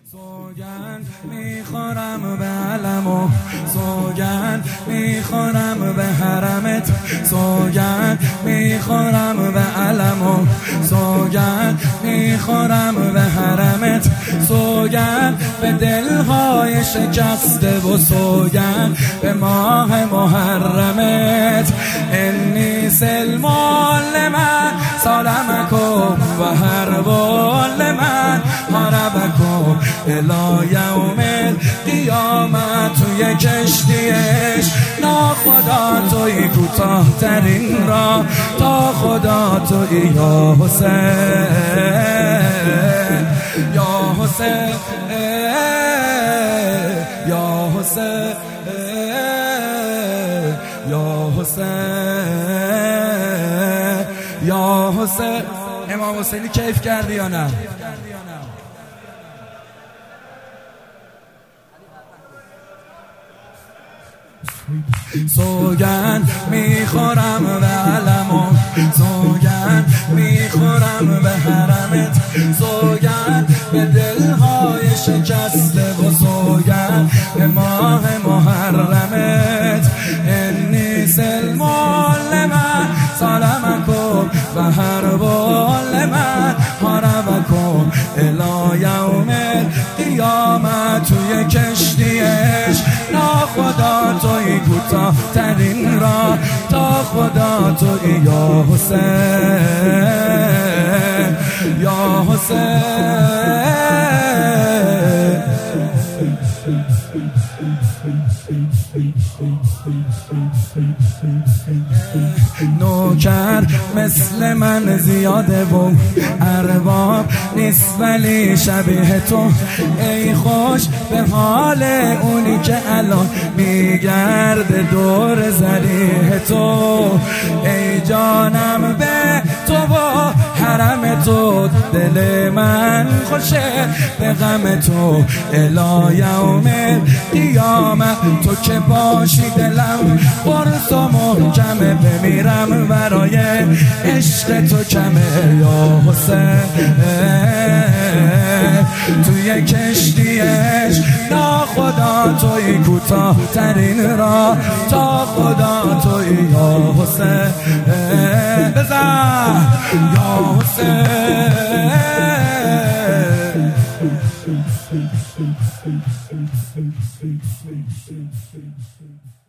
سوگند میخورم به علم و سوگند میخورم به حرمت، سوگند میخورم به علم و سوگند میخورم به حرمت، سوگند به دلهای شکسته و سوگند به ماه محرمت. انی سلمان لمن سلمکم و حرب لمن حربکم الی یوم القیامت. توی کشتیش ناخدا توی کوتاه ترین را تا خدا توی یا حسین یا حسین یا حسین یا حسین یا حسین. امام حسینی کیف کردی یا نه؟ سوگند میخورم به علم و سوگند میخورم به حرمت، سوگند به دلهای شکسته و سوگند به ماه محرمت. انی سلمان لمن سلمکم و حرب لمن حربکم الی یوم القیامت. توی کشتیش ناخدا توی کوتاه ترین را تا خدا توی یا حسین یا حسین. نوکر مثل من زیاده و ارباب نیست ولی شبیه تو. ای خوش به حال اونی که الان میگرده دور زریح تو. ای جانم به تو و حرم تو، دل من خوشه به غم تو الی یوم القیامت. تو که باشی دلم قرص و محکمه، بمیرم برای عشق تو کمه یا حسین. توی کشتیش ناخدا توی کوتاه ترین را تا خدا توی یا حسین. بزن یا حسین.